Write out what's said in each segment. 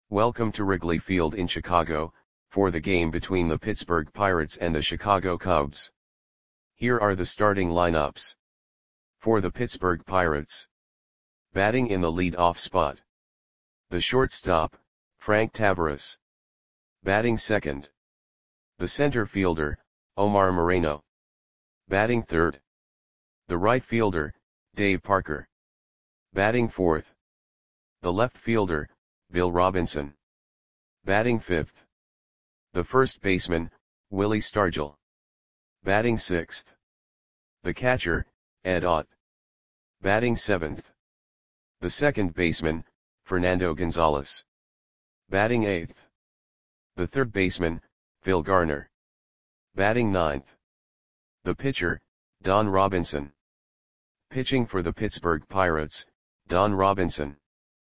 Welcome to Wrigley Field in Chicago, for the game between the Pittsburgh Pirates and the Chicago Cubs. Here are the starting lineups. For the Pittsburgh Pirates. Batting in the lead-off spot. The shortstop, Frank Taveras. Batting second. The center fielder, Omar Moreno. Batting third. The right fielder, Dave Parker. Batting fourth. The left fielder, Bill Robinson. Batting fifth. The first baseman, Willie Stargell. Batting sixth. The catcher, Ed Ott. Batting seventh. The second baseman, Fernando Gonzalez. Batting eighth. The third baseman, Phil Garner. Batting ninth. The pitcher, Don Robinson. Pitching for the Pittsburgh Pirates, Don Robinson.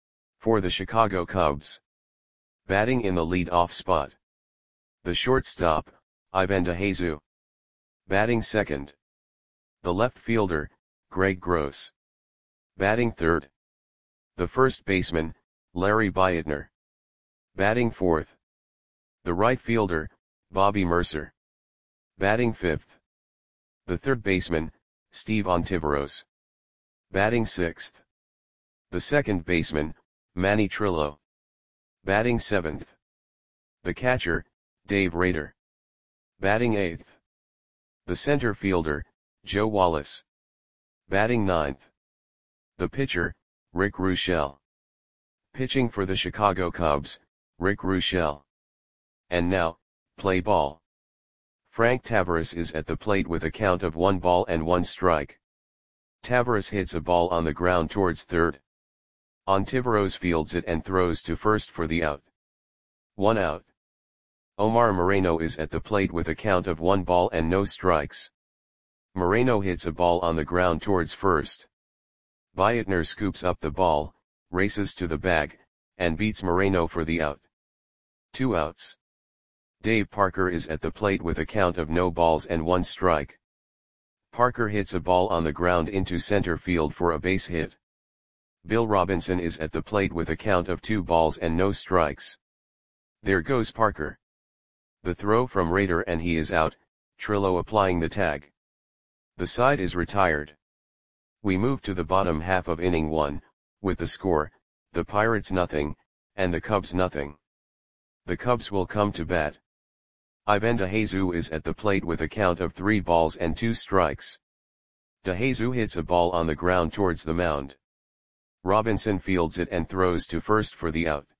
For the Chicago Cubs. Batting in the lead-off spot. The shortstop, Ivan DeJesus. Batting second. The left fielder, Greg Gross. Batting third. The first baseman, Larry Beitner. Batting fourth. The right fielder, Bobby Murcer. Batting fifth. The third baseman, Steve Ontiveros. Batting sixth. The second baseman, Manny Trillo. Batting seventh. The catcher, Dave Rader. Batting eighth. The center fielder, Joe Wallace. Batting ninth. The pitcher, Rick Ruschel. Pitching for the Chicago Cubs, Rick Ruschel. And now, play ball. Frank Taveras is at the plate with a count of 1 strike. Taveras hits a ball on the ground towards third. Ontiveros fields it and throws to first for the out. 1 out. Omar Moreno is at the plate with a count of 1 strikes. Moreno hits a ball on the ground towards first. Beitner scoops up the ball, races to the bag, and beats Moreno for the out. 2 outs. Dave Parker is at the plate with a count of 1 strike. Parker hits a ball on the ground into center field for a base hit. Bill Robinson is at the plate with a count of 2 strikes. There goes Parker. The throw from Rader and he is out, Trillo applying the tag. The side is retired. We move to the bottom half of inning 1, with the score, the Pirates nothing, and the Cubs nothing. The Cubs will come to bat. Ivan DeJesus is at the plate with a count of 3 strikes. DeJesus hits a ball on the ground towards the mound. Robinson fields it and throws to first for the out.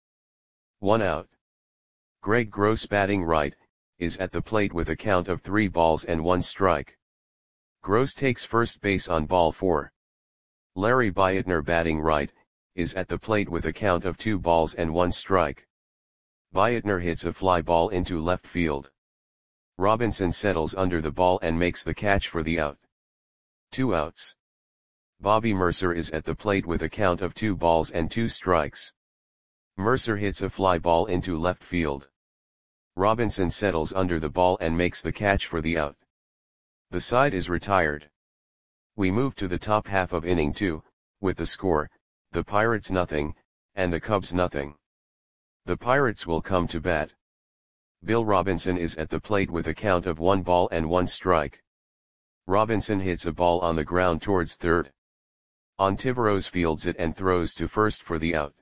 1 out. Greg Gross batting right, is at the plate with a count of 3 strike. Gross takes first base on ball 4. Larry Beitner batting right, is at the plate with a count of 2 strike. Beitner hits a fly ball into left field. Robinson settles under the ball and makes the catch for the out. 2 outs. Bobby Murcer is at the plate with a count of 2 strikes. Murcer hits a fly ball into left field. Robinson settles under the ball and makes the catch for the out. The side is retired. We move to the top half of inning 2, with the score, the Pirates nothing, and the Cubs nothing. The Pirates will come to bat. Bill Robinson is at the plate with a count of 1 strike. Robinson hits a ball on the ground towards third. Ontiveros fields it and throws to first for the out.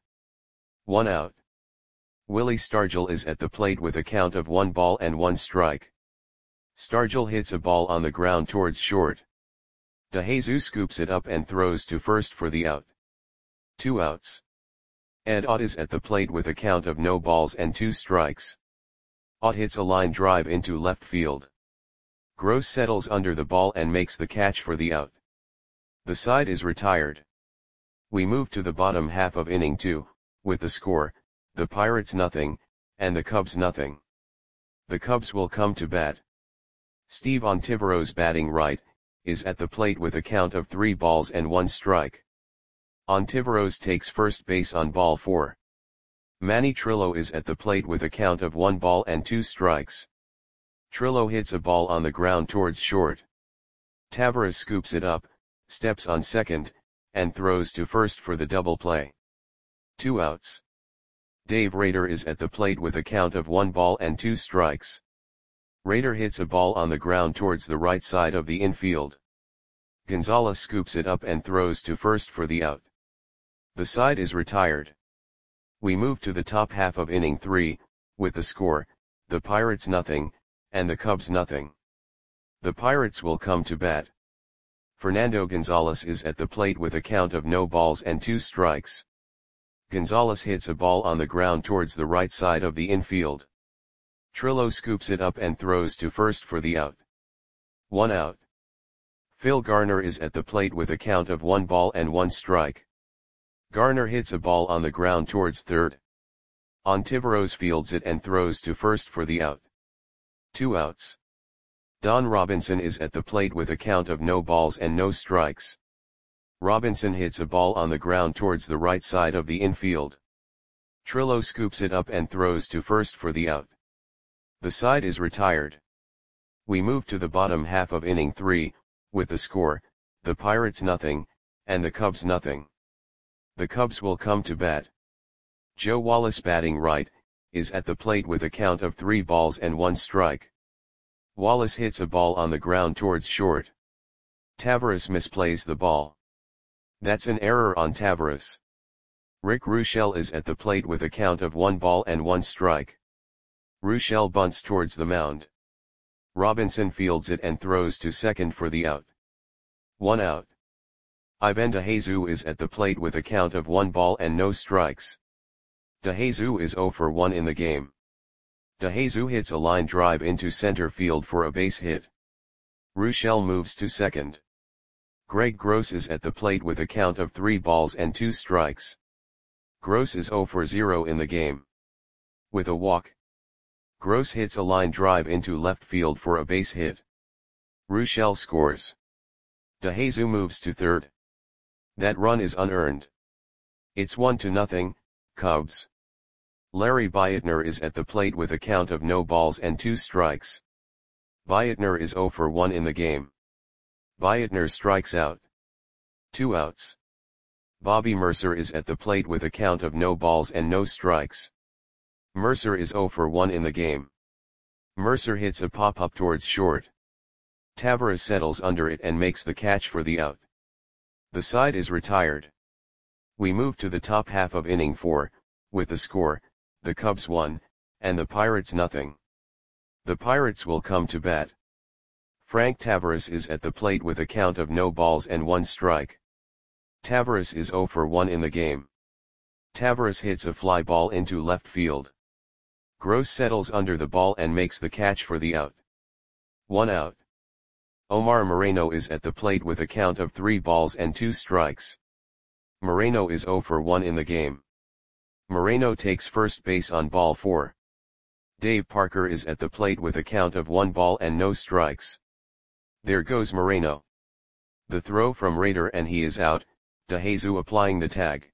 1 out. Willie Stargell is at the plate with a count of 1 strike. Stargell hits a ball on the ground towards short. DeJesus scoops it up and throws to first for the out. 2 outs. Ed Ott is at the plate with a count of 2 strikes. Ott hits a line drive into left field. Gross settles under the ball and makes the catch for the out. The side is retired. We move to the bottom half of inning 2, with the score, the Pirates nothing, and the Cubs nothing. The Cubs will come to bat. Steve Ontiveros batting right, is at the plate with a count of 3 strike. Ontiveros takes first base on ball 4. Manny Trillo is at the plate with a count of 1 strikes. Trillo hits a ball on the ground towards short. Taveras scoops it up, steps on second, and throws to first for the double play. 2 outs. Dave Rader is at the plate with a count of 1 ball and 2 strikes. Rader hits a ball on the ground towards the right side of the infield. Gonzalez scoops it up and throws to first for the out. The side is retired. We move to the top half of inning 3, with the score, the Pirates nothing, and the Cubs nothing. The Pirates will come to bat. Fernando Gonzalez is at the plate with a count of no balls and 2 strikes. Gonzalez hits a ball on the ground towards the right side of the infield. Trillo scoops it up and throws to first for the out. 1 out. Phil Garner is at the plate with a count of 1 ball and 1 strike. Garner hits a ball on the ground towards third. Ontiveros fields it and throws to first for the out. 2 outs. Don Robinson is at the plate with a count of no balls and no strikes. Robinson hits a ball on the ground towards the right side of the infield. Trillo scoops it up and throws to first for the out. The side is retired. We move to the bottom half of inning 3, with the score, the Pirates nothing, and the Cubs nothing. The Cubs will come to bat. Joe Wallace batting right, is at the plate with a count of 3 balls and 1 strike. Wallace hits a ball on the ground towards short. Taveras misplays the ball. That's an error on Taveras. Rick Ruschel is at the plate with a count of 1 ball and 1 strike. Ruschel bunts towards the mound. Robinson fields it and throws to second for the out. 1 out. Ivan DeJesus is at the plate with a count of 1 ball and no strikes. DeJesus is 0 for 1 in the game. DeJesus hits a line drive into center field for a base hit. Ruschel moves to second. Greg Gross is at the plate with a count of 3 balls and 2 strikes. Gross is 0 for 0 in the game. With a walk, Gross hits a line drive into left field for a base hit. Ruschel scores. DeJesus moves to third. That run is unearned. It's 1-0, Cubs. Larry Beitner is at the plate with a count of no balls and 2 strikes. Beitner is 0 for 1 in the game. Beitner strikes out. 2 outs. Bobby Mercer is at the plate with a count of no balls and no strikes. Mercer is 0 for 1 in the game. Mercer hits a pop-up towards short. Taveras settles under it and makes the catch for the out. The side is retired. We move to the top half of inning 4, with the score, the Cubs 1, and the Pirates nothing. The Pirates will come to bat. Frank Taveras is at the plate with a count of no balls and 1 strike. Taveras is 0 for 1 in the game. Taveras hits a fly ball into left field. Gross settles under the ball and makes the catch for the out. 1 out. Omar Moreno is at the plate with a count of 3 balls and 2 strikes. Moreno is 0 for 1 in the game. Moreno takes first base on ball 4. Dave Parker is at the plate with a count of 1 ball and no strikes. There goes Moreno. The throw from Rader and he is out, DeJesus applying the tag.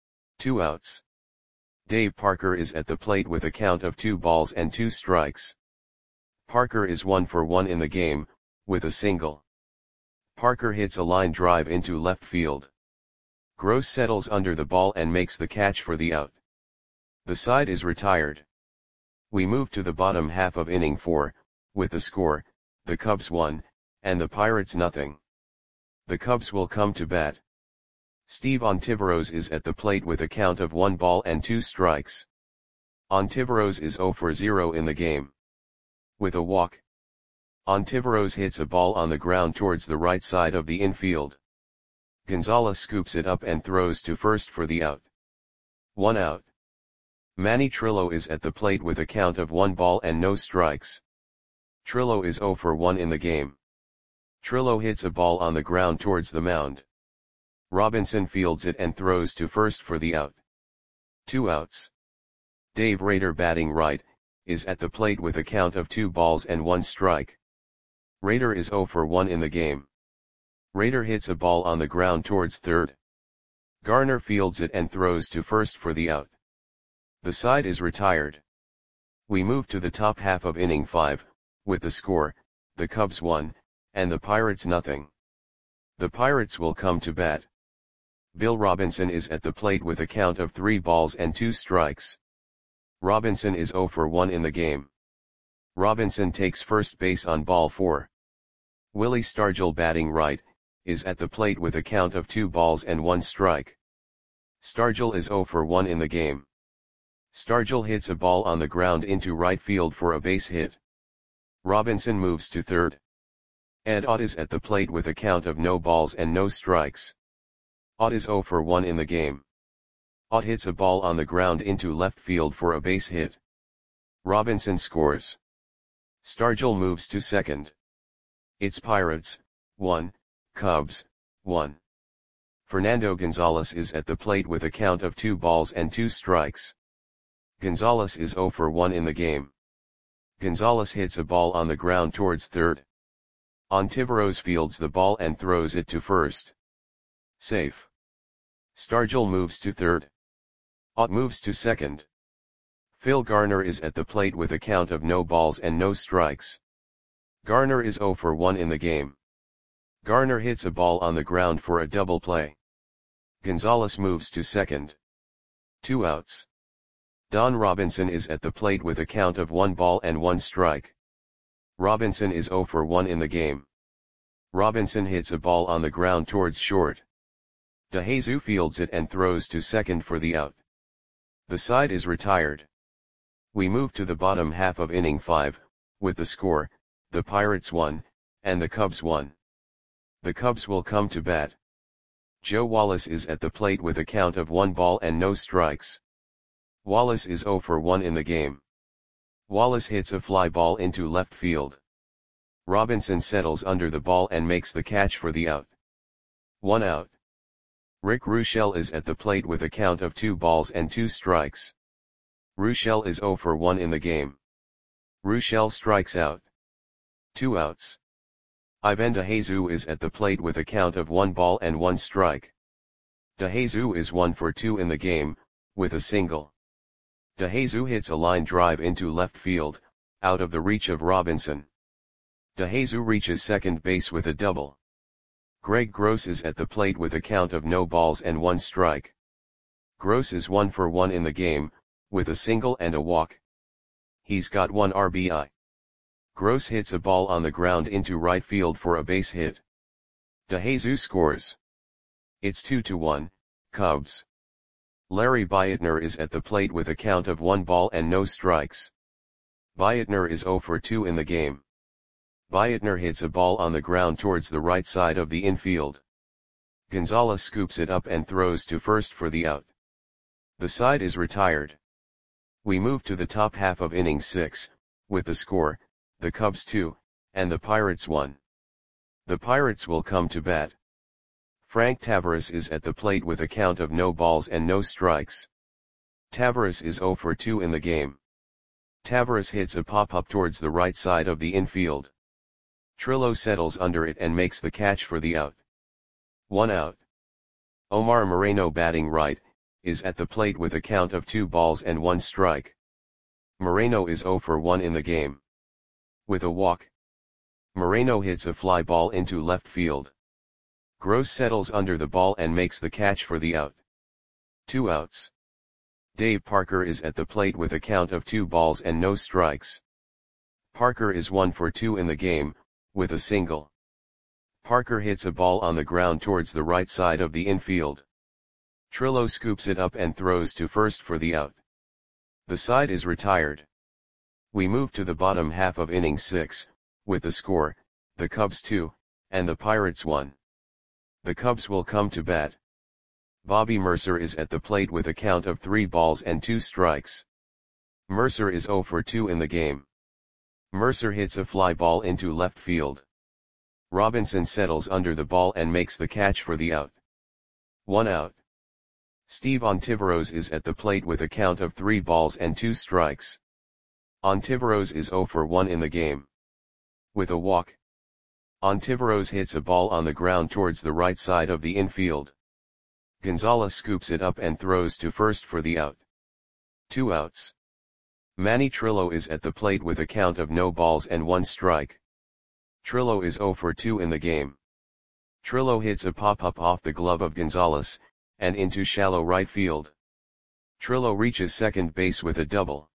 2 outs. Dave Parker is at the plate with a count of 2 balls and 2 strikes. Parker is 1 for 1 in the game, with a single. Parker hits a line drive into left field. Gross settles under the ball and makes the catch for the out. The side is retired. We move to the bottom half of inning 4, with the score, the Cubs 1, and the Pirates nothing. The Cubs will come to bat. Steve Ontiveros is at the plate with a count of 1 ball and 2 strikes. Ontiveros is 0 for 0 in the game. With a walk, Ontiveros hits a ball on the ground towards the right side of the infield. Gonzalez scoops it up and throws to first for the out. 1 out. Manny Trillo is at the plate with a count of 1 ball and no strikes. Trillo is 0 for 1 in the game. Trillo hits a ball on the ground towards the mound. Robinson fields it and throws to first for the out. 2 outs. Dave Rader batting right, is at the plate with a count of 2 balls and 1 strike. Rader is 0 for 1 in the game. Rader hits a ball on the ground towards third. Garner fields it and throws to first for the out. The side is retired. We move to the top half of inning 5, with the score, the Cubs 1, and the Pirates nothing. The Pirates will come to bat. Bill Robinson is at the plate with a count of 3 balls and 2 strikes. Robinson is 0 for 1 in the game. Robinson takes first base on ball 4. Willie Stargell, batting right, is at the plate with a count of 2 balls and 1 strike. Stargell is 0 for 1 in the game. Stargell hits a ball on the ground into right field for a base hit. Robinson moves to third. Ed Ott is at the plate with a count of no balls and no strikes. Ott is 0 for 1 in the game. Ott hits a ball on the ground into left field for a base hit. Robinson scores. Stargell moves to second. It's Pirates, 1, Cubs, 1. Fernando Gonzalez is at the plate with a count of 2 balls and 2 strikes. Gonzalez is 0 for 1 in the game. Gonzalez hits a ball on the ground towards third. Ontiveros fields the ball and throws it to first. Safe. Stargell moves to third. Ott moves to second. Phil Garner is at the plate with a count of no balls and no strikes. Garner is 0 for 1 in the game. Garner hits a ball on the ground for a double play. Gonzalez moves to second. 2 outs. Don Robinson is at the plate with a count of 1 ball and 1 strike. Robinson is 0 for 1 in the game. Robinson hits a ball on the ground towards short. DeJesus fields it and throws to second for the out. The side is retired. We move to the bottom half of inning 5, with the score, the Pirates 1, and the Cubs 1. The Cubs will come to bat. Joe Wallace is at the plate with a count of 1 ball and no strikes. Wallace is 0 for 1 in the game. Wallace hits a fly ball into left field. Robinson settles under the ball and makes the catch for the out. 1 out. Rick Ruschel is at the plate with a count of 2 balls and 2 strikes. Ruschel is 0 for 1 in the game. Ruschel strikes out. 2 outs. Ivan DeJesus is at the plate with a count of 1 ball and 1 strike. DeJesus is 1 for 2 in the game, with a single. DeJesus hits a line drive into left field, out of the reach of Robinson. DeJesus reaches second base with a double. Greg Gross is at the plate with a count of no balls and 1 strike. Gross is 1 for 1 in the game, with a single and a walk. He's got 1 RBI. Gross hits a ball on the ground into right field for a base hit. DeJesus scores. It's 2-1, Cubs. Larry Beitner is at the plate with a count of 1 ball and no strikes. Beitner is 0 for 2 in the game. Beitner hits a ball on the ground towards the right side of the infield. Gonzalez scoops it up and throws to first for the out. The side is retired. We move to the top half of inning 6, with the score, the Cubs 2, and the Pirates 1. The Pirates will come to bat. Frank Taveras is at the plate with a count of no balls and no strikes. Taveras is 0 for 2 in the game. Taveras hits a pop-up towards the right side of the infield. Trillo settles under it and makes the catch for the out. 1 out. Omar Moreno, batting right, is at the plate with a count of 2 balls and 1 strike. Moreno is 0 for 1 in the game. With a walk. Moreno hits a fly ball into left field. Gross settles under the ball and makes the catch for the out. 2 outs. Dave Parker is at the plate with a count of 2 balls and no strikes. Parker is 1 for 2 in the game, with a single. Parker hits a ball on the ground towards the right side of the infield. Trillo scoops it up and throws to first for the out. The side is retired. We move to the bottom half of inning 6, with the score, the Cubs 2, and the Pirates 1. The Cubs will come to bat. Bobby Mercer is at the plate with a count of 3 balls and 2 strikes. Mercer is 0 for 2 in the game. Mercer hits a fly ball into left field. Robinson settles under the ball and makes the catch for the out. 1 out. Steve Ontiveros is at the plate with a count of 3 balls and 2 strikes. Ontiveros is 0 for 1 in the game. With a walk. Ontiveros hits a ball on the ground towards the right side of the infield. Gonzalez scoops it up and throws to first for the out. 2 outs. Manny Trillo is at the plate with a count of no balls and 1 strike. Trillo is 0 for 2 in the game. Trillo hits a pop-up off the glove of Gonzalez, and into shallow right field. Trillo reaches second base with a double.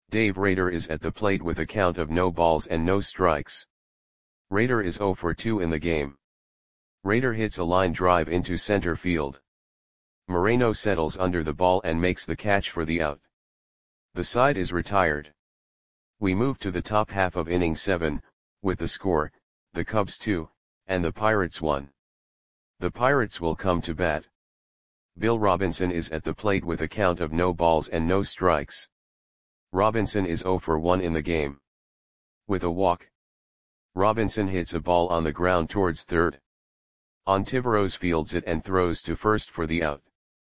Dave Rader is at the plate with a count of no balls and no strikes. Rader is 0 for 2 in the game. Rader hits a line drive into center field. Moreno settles under the ball and makes the catch for the out. The side is retired. We move to the top half of inning 7, with the score, the Cubs 2, and the Pirates 1. The Pirates will come to bat. Bill Robinson is at the plate with a count of no balls and no strikes. Robinson is 0 for 1 in the game. With a walk, Robinson hits a ball on the ground towards third. Ontiveros fields it and throws to first for the out.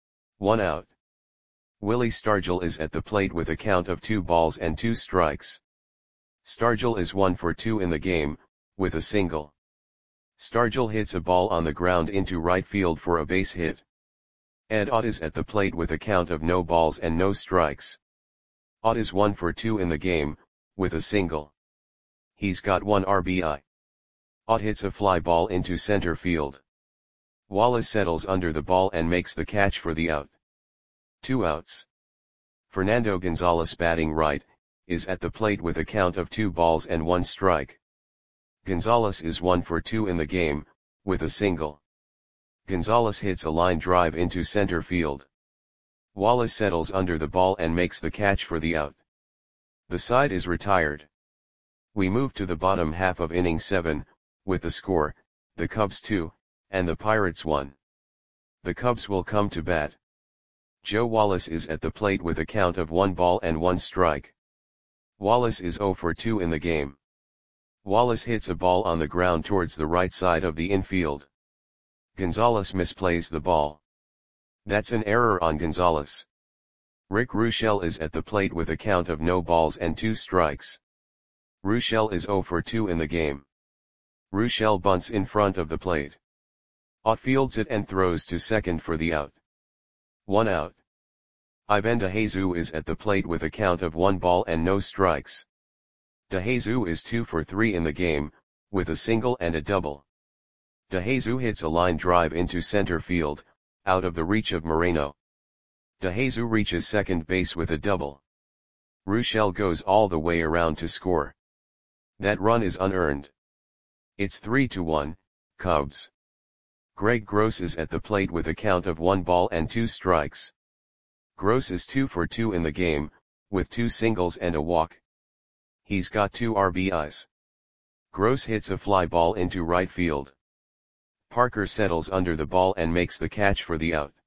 1 out. Willie Stargell is at the plate with a count of 2 balls and 2 strikes. Stargell is 1 for 2 in the game, with a single. Stargell hits a ball on the ground into right field for a base hit. Ed Ott is at the plate with a count of no balls and no strikes. Ott is 1 for 2 in the game, with a single. He's got 1 RBI. Ott hits a fly ball into center field. Wallace settles under the ball and makes the catch for the out. 2 outs. Fernando Gonzalez, batting right, is at the plate with a count of 2 balls and 1 strike. Gonzalez is 1 for 2 in the game, with a single. Gonzalez hits a line drive into center field. Wallace settles under the ball and makes the catch for the out. The side is retired. We move to the bottom half of inning 7, with the score, the Cubs 2, and the Pirates 1. The Cubs will come to bat. Joe Wallace is at the plate with a count of 1 ball and 1 strike. Wallace is 0 for 2 in the game. Wallace hits a ball on the ground towards the right side of the infield. Gonzalez misplays the ball. That's an error on Gonzalez. Rick Ruschel is at the plate with a count of no balls and 2 strikes. Ruschel is 0 for 2 in the game. Ruschel bunts in front of the plate. Ott fields it and throws to second for the out. 1 out. Ivan DeJesus is at the plate with a count of 1 ball and no strikes. DeJesus is 2 for 3 in the game, with a single and a double. DeJesus hits a line drive into center field, out of the reach of Moreno. DeJesus reaches second base with a double. Ruschel goes all the way around to score. That run is unearned. It's 3-1, Cubs. Greg Gross is at the plate with a count of 1 ball and 2 strikes. Gross is 2 for 2 in the game, with 2 singles and a walk. He's got 2 RBIs. Gross hits a fly ball into right field. Parker settles under the ball and makes the catch for the out.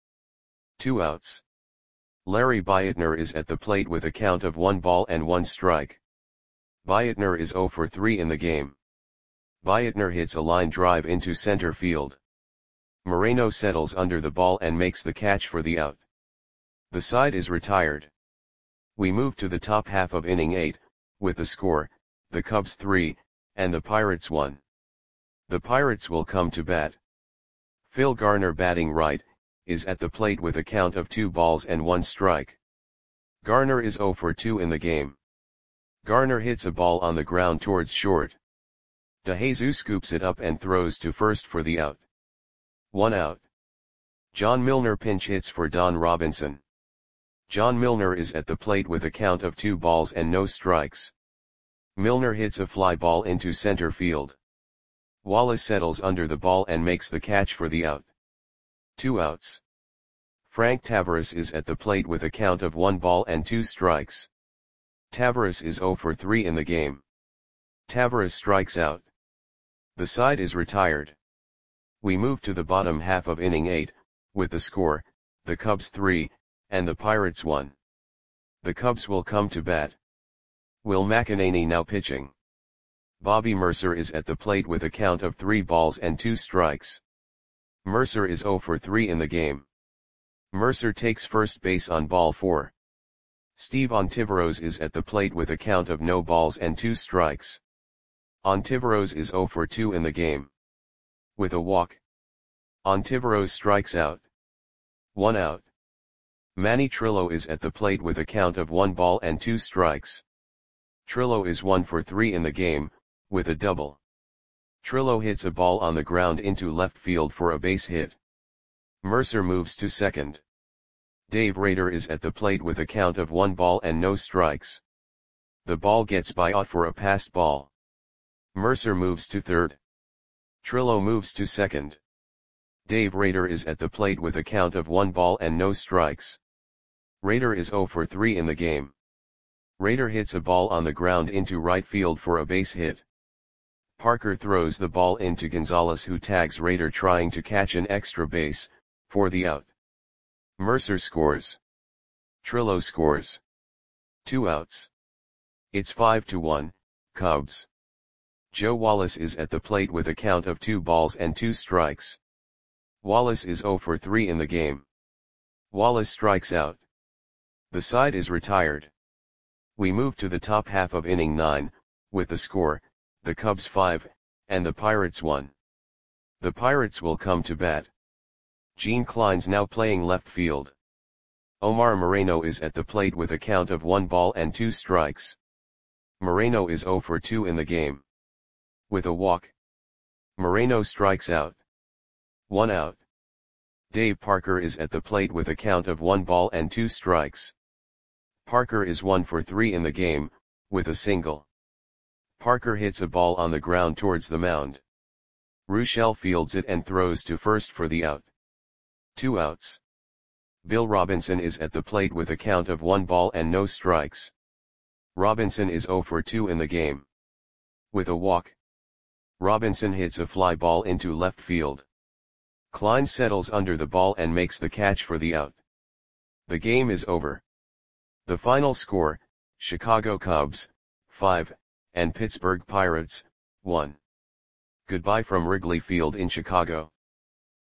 2 outs. Larry Beitner is at the plate with a count of 1 ball and 1 strike. Beitner is 0 for 3 in the game. Beitner hits a line drive into center field. Moreno settles under the ball and makes the catch for the out. The side is retired. We move to the top half of inning 8, with the score, the Cubs 3, and the Pirates 1. The Pirates will come to bat. Phil Garner, batting right, is at the plate with a count of 2 balls and 1 strike. Garner is 0 for 2 in the game. Garner hits a ball on the ground towards short. DeJesus scoops it up and throws to first for the out. 1 out. John Milner pinch hits for Don Robinson. John Milner is at the plate with a count of 2 balls and no strikes. Milner hits a fly ball into center field. Wallace settles under the ball and makes the catch for the out. 2 outs. Frank Tavares is at the plate with a count of 1 ball and 2 strikes. Tavares is 0 for 3 in the game. Tavares strikes out. The side is retired. We move to the bottom half of inning 8, with the score, the Cubs 3, and the Pirates 1. The Cubs will come to bat. Will McEnany now pitching. Bobby Mercer is at the plate with a count of 3 balls and 2 strikes. Mercer is 0 for 3 in the game. Mercer takes first base on ball 4. Steve Ontiveros is at the plate with a count of no balls and 2 strikes. Ontiveros is 0 for 2 in the game. With a walk, Ontiveros strikes out. 1 out. Manny Trillo is at the plate with a count of 1 ball and 2 strikes. Trillo is 1 for 3 in the game, with a double. Trillo hits a ball on the ground into left field for a base hit. Mercer moves to second. Dave Rader is at the plate with a count of 1 ball and no strikes. The ball gets by Ott for a passed ball. Mercer moves to third. Trillo moves to second. Dave Rader is at the plate with a count of 1 ball and no strikes. Rader is 0 for 3 in the game. Rader hits a ball on the ground into right field for a base hit. Parker throws the ball into Gonzalez, who tags Rader trying to catch an extra base, for the out. Mercer scores. Trillo scores. 2 outs. It's 5-1, Cubs. Joe Wallace is at the plate with a count of 2 balls and 2 strikes. Wallace is 0 for 3 in the game. Wallace strikes out. The side is retired. We move to the top half of inning 9, with the score, the Cubs 5, and the Pirates 1. The Pirates will come to bat. Gene Klein's now playing left field. Omar Moreno is at the plate with a count of 1 ball and 2 strikes. Moreno is 0 for 2 in the game. With a walk, Moreno strikes out. 1 out. Dave Parker is at the plate with a count of 1 ball and 2 strikes. Parker is 1 for 3 in the game, with a single. Parker hits a ball on the ground towards the mound. Ruschel fields it and throws to first for the out. 2 outs. Bill Robinson is at the plate with a count of 1 ball and no strikes. Robinson is 0 for 2 in the game. With a walk, Robinson hits a fly ball into left field. Klein settles under the ball and makes the catch for the out. The game is over. The final score, Chicago Cubs, 5, and Pittsburgh Pirates, 1. Goodbye from Wrigley Field in Chicago.